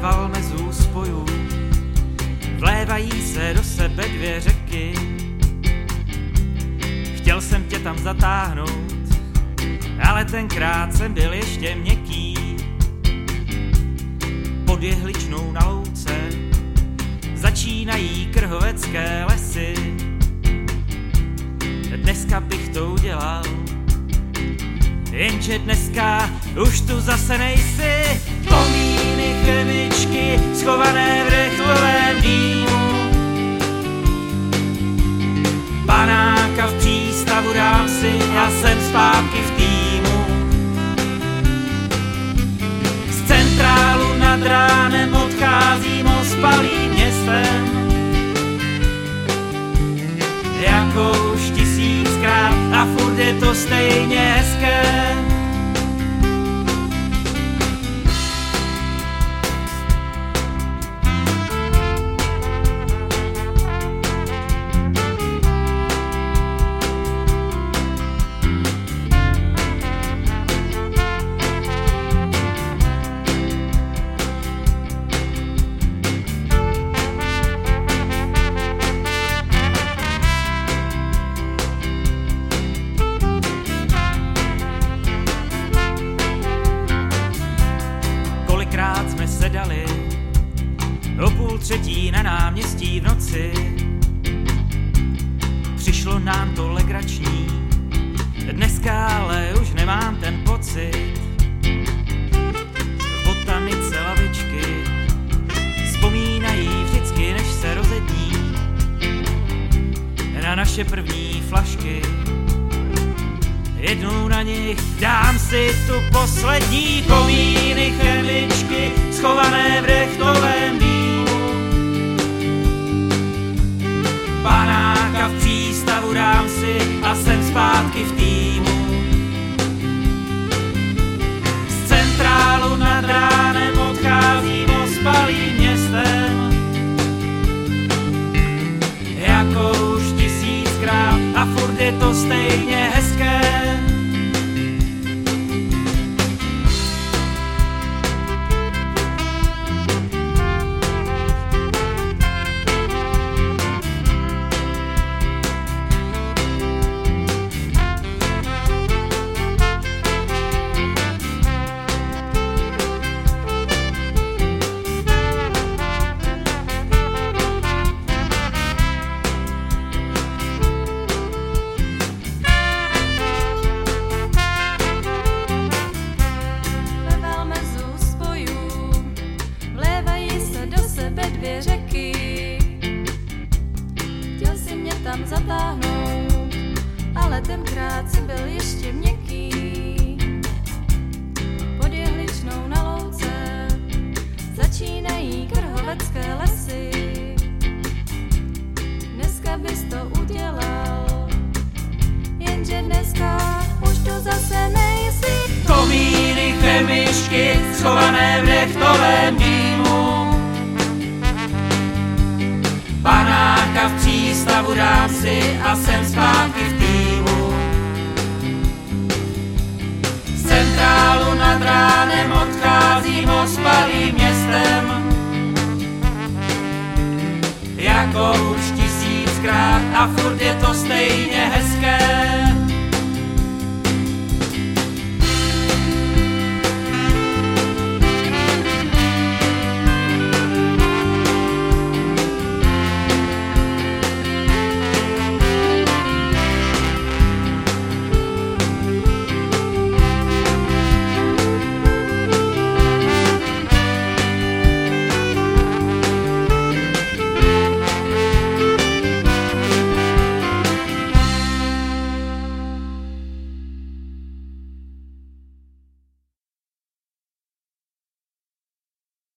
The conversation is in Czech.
Valmezu spojů vlévají se do sebe dvě řeky. Chtěl jsem tě tam zatáhnout, ale tenkrát jsem byl ještě měkký. Pod jehličnou na louce začínají krhovecké lesy. Dneska bych to udělal, jenže dneska už tu zase nejsi. Komíny, chemičky, schované v rychlovém dýmu. Panáka v přístavu dám si, já jsem zpátky v týmu. Z centrálu nad ránem odcházím ospalým městem. Jako už 1000krát a furt je to stejně hezké. Kolikrát jsme sedali o 2:30 na náměstí v noci. Přišlo nám to legrační, dneska ale už nemám ten pocit. V botanice lavičky vzpomínají vždycky, než se rozední, na naše první flašky. Jednou na nich dám si tu poslední. Komíny, chemičky, schované v rychlovém dýmu. Panáka v přístavu dám si a jsem zpátky v týmu. Z centrálu nad ránem odcházím ospalým městem. Jako už 1000krát a furt je to stejně hezké. Chtěl si mě tam zatáhnout, ale tenkrát si byl ještě měkký. Pod jehličnou na louce začínají krhovecké lesy. Dneska bys to udělal, jenže dneska už to zase nejsi. Komíny, chemičky, schované v nechtovém dýmu. Panáka v přístavu dám si a jsem zpátky v týmu. Z centrálu nad ránem odcházím ospalým městem. Jako už 1000krát a furt je to stejně hezké.